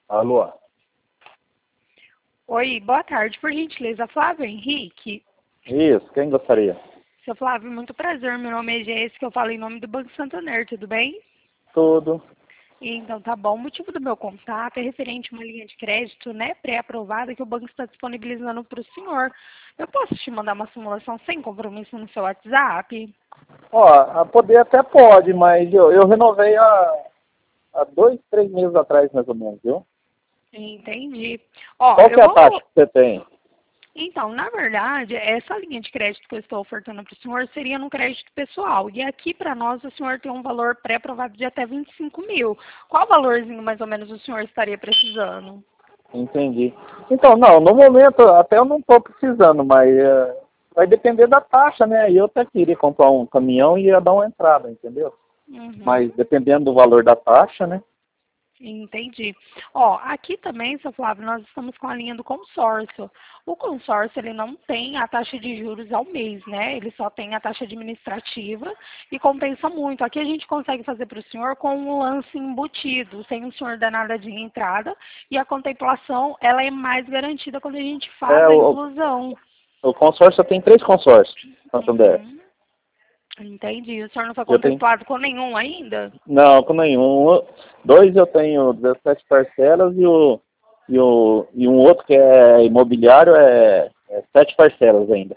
Alô? Oi, boa tarde, por gentileza, Flávio Henrique. Isso, quem gostaria? Seu Flávio, muito prazer, meu nome é Jéssica, eu falo em nome do Banco Santander, tudo bem? Tudo. Então, tá bom. O motivo do meu contato é referente a uma linha de crédito, né, pré-aprovada que o banco está disponibilizando para o senhor. Eu posso te mandar uma simulação sem compromisso no seu WhatsApp? Ó, a poder até pode, mas eu renovei há 2, 3 meses atrás, mais ou menos, viu? Entendi. Ó, Qual eu que é a taxa vou... que você tem? Então, na verdade, essa linha de crédito que eu estou ofertando para o senhor seria no crédito pessoal. E aqui, para nós, o senhor tem um valor pré-aprovado de até 25 mil. Qual valorzinho, mais ou menos, o senhor estaria precisando? Entendi. Então, não, no momento até eu não estou precisando, mas vai depender da taxa, né? E eu até queria comprar um caminhão e ia dar uma entrada, entendeu? Uhum. Mas dependendo do valor da taxa, né? Entendi. Ó, aqui também, seu Flávio, nós estamos com a linha do consórcio. O consórcio, ele não tem a taxa de juros ao mês, né? Ele só tem a taxa administrativa e compensa muito. Aqui a gente consegue fazer para o senhor com um lance embutido, sem o senhor dar nada de entrada. E a contemplação, ela é mais garantida quando a gente faz É, a o, inclusão. o consórcio tem 3 consórcios, Santander. Uhum. Entendi. O senhor não foi Eu tenho. contemplado com nenhum ainda? Não, com nenhum. Dois eu tenho 17 parcelas e um outro que é imobiliário é 7 parcelas ainda.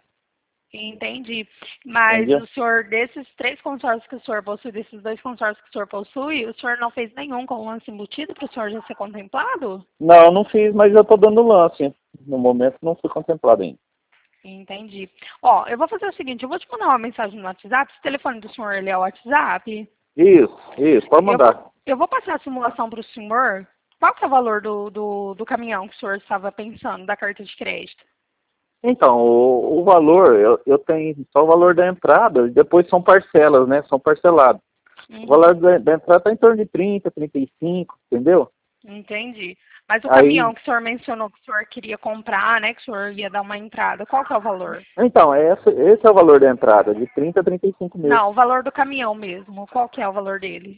Entendi. Mas Entendeu? o senhor, desses 3 consórcios que o senhor possui, desses 2 consórcios que o senhor possui, o senhor não fez nenhum com lance embutido para o senhor já ser contemplado? Não, não fiz, mas eu estou dando lance. No momento não fui contemplado ainda. Entendi. Ó, eu vou fazer o seguinte, eu vou te mandar uma mensagem no WhatsApp, o telefone do senhor ele é o WhatsApp. Isso, pode Eu vou, mandar. eu vou passar a simulação para o senhor. Qual que é o valor do caminhão que o senhor estava pensando, da carta de crédito? Então, o valor, eu tenho só o valor da entrada, e depois são parcelas, né? São parcelados. O valor Uhum. da entrada está em torno de 30, 35, entendeu? Entendi. Mas o Aí, caminhão que o senhor mencionou que o senhor queria comprar, né, que o senhor ia dar uma entrada, qual que é o valor? então, esse é o valor da entrada, de 30 a 35 mil. Não, o valor do caminhão mesmo. Qual que é o valor dele?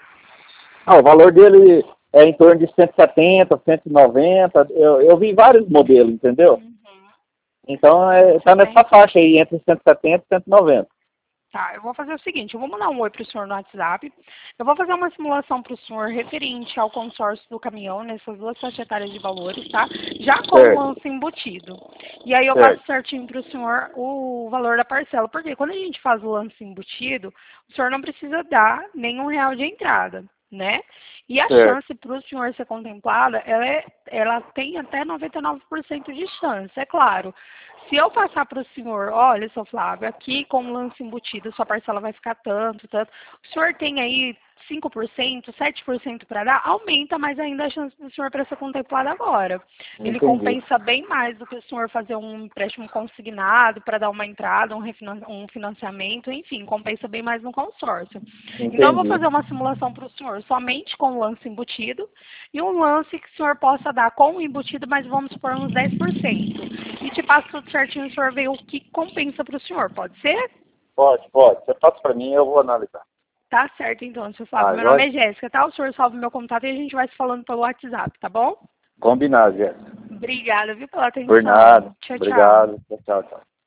Ah, o valor dele é em torno de 170, 190. Eu vi vários modelos, entendeu? Uhum. Então, tá nessa 170. faixa aí, entre 170 e 190. Tá, eu vou fazer o seguinte, eu vou mandar um oi para o senhor no WhatsApp. Eu vou fazer uma simulação para o senhor referente ao consórcio do caminhão, nessas duas faixas etárias de valores, tá? Já com o Certo, lance embutido. E aí eu passo certo, certinho para o senhor o valor da parcela. Porque quando a gente faz o lance embutido, o senhor não precisa dar nenhum real de entrada, né? E a certo. chance para o senhor ser contemplada, ela tem até 99% de chance, é claro. Se eu passar para o senhor, olha, seu Flávio, aqui com o lance embutido, sua parcela vai ficar tanto, tanto. O senhor tem aí 5%, 7% para dar, aumenta mais ainda a chance do senhor para ser contemplado agora. Ele Entendi, compensa bem mais do que o senhor fazer um empréstimo consignado para dar uma entrada, um financiamento, enfim, compensa bem mais no consórcio. Então, eu vou entendi, fazer uma simulação para o senhor somente com o lance embutido e um lance que o senhor possa dar com o embutido, mas vamos supor uns 10%. E te passo tudo certinho e o senhor vê o que compensa para o senhor, pode ser? Pode, pode. Você passa para mim, eu vou analisar. Tá certo, então, seu Flávio. Ah, Meu nome joia? é Jéssica, tá? O senhor salva meu contato e a gente vai se falando pelo WhatsApp, tá bom? Combinado, Jéssica. Obrigada, viu, pela Por nada. atenção. Tchau, tchau. Obrigado. Tchau, tchau.